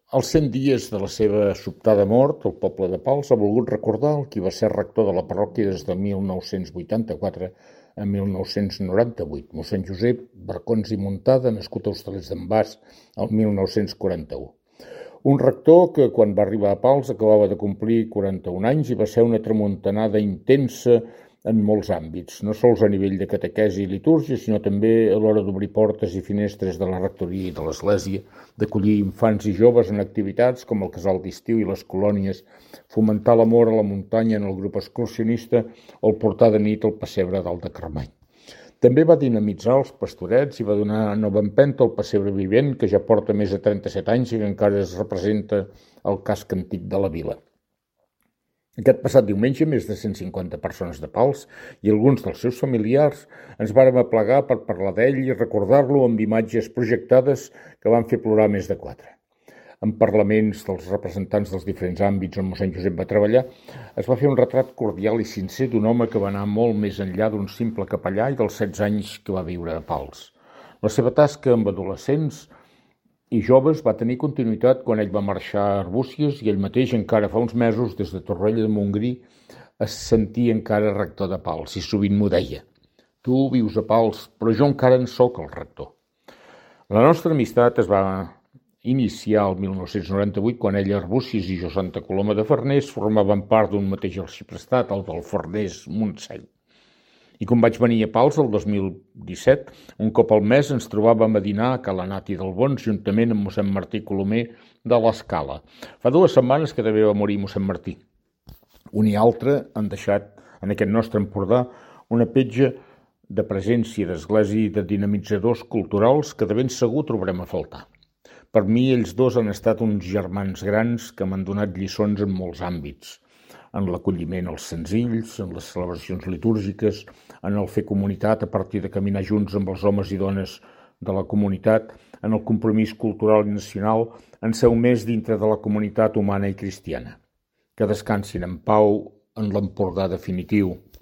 Als 100 dies de la seva sobtada mort, el poble de Pals ha volgut recordar el qui va ser rector de la parròquia des de 1984 a 1998, mossèn Josep Barcons i Muntada, nascut a Hostalets d'en Bas el 1941. Un rector que, quan va arribar a Pals, acabava de complir 41 anys i va ser una tramuntanada intensa en molts àmbits, no sols a nivell de catequesi i litúrgia, sinó també a l'hora d'obrir portes i finestres de la rectoria i de l'església, d'acollir infants i joves en activitats com el casal d'estiu i les colònies, fomentar l'amor a la muntanya en el grup excursionista o el portar de nit al pessebre dalt de Carmany. També va dinamitzar els pastorets i va donar nova empenta al pessebre vivent, que ja porta més de 37 anys i que encara es representa al casc antic de la vila. Aquest passat diumenge, més de 150 persones de Pals i alguns dels seus familiars ens vàrem aplegar per parlar d'ell i recordar-lo amb imatges projectades que van fer plorar més de 4. En parlaments dels representants dels diferents àmbits on mossèn Josep va treballar, es va fer un retrat cordial i sincer d'un home que va anar molt més enllà d'un simple capellà i dels 16 anys que va viure a Pals. La seva tasca amb adolescents i joves va tenir continuïtat quan ell va marxar a Arbúcies i ell mateix encara fa uns mesos des de Torroella de Montgrí es sentia encara rector de Pals i sovint m'ho deia. Tu vius a Pals, però jo encara en sóc el rector. La nostra amistat es va iniciar el 1998 quan ell a Arbúcies i jo a Santa Coloma de Farners formaven part d'un mateix arxiprestat, el del Farners-Montseny. I com vaig venir a Pals el 2017, un cop al mes ens trobàvem a dinar a Ca l'Anat i del Bons juntament amb mossèn Martí Colomer de l'Escala. Fa 2 setmanes que també va morir mossèn Martí. Un i altre han deixat en aquest nostre Empordà una petja de presència d'església i de dinamitzadors culturals que de ben segur trobarem a faltar. Per mi ells dos han estat uns germans grans que m'han donat lliçons en molts àmbits. En l'acolliment als senzills, en les celebracions litúrgiques, en el fer comunitat a partir de caminar junts amb els homes i dones de la comunitat, en el compromís cultural i nacional, en ser un més dintre de la comunitat humana i cristiana. Que descansin en pau en l'Empordà definitiu.